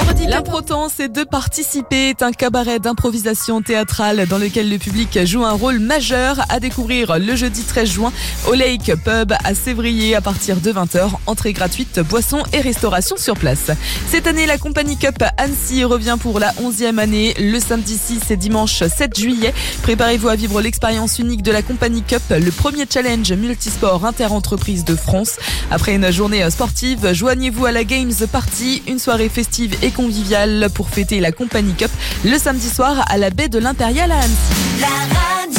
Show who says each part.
Speaker 1: L'important, c'est de participer. C'est un cabaret d'improvisation théâtrale dans lequel le public joue un rôle majeur, à découvrir le jeudi 13 juin au Lake Pub à Sévrier à partir de 20h. Entrée gratuite, boissons et restauration sur place. Cette année, la Company Cup Annecy revient pour la 11e année, le samedi 6 et dimanche 7 juillet. Préparez-vous à vivre l'expérience unique de la Company Cup, le premier challenge multisport inter-entreprise de France. Après une journée sportive, joignez-vous à la Games Party, une soirée festive et conviviale pour fêter la Company Cup le samedi soir à la baie de l'Impérial à Annecy.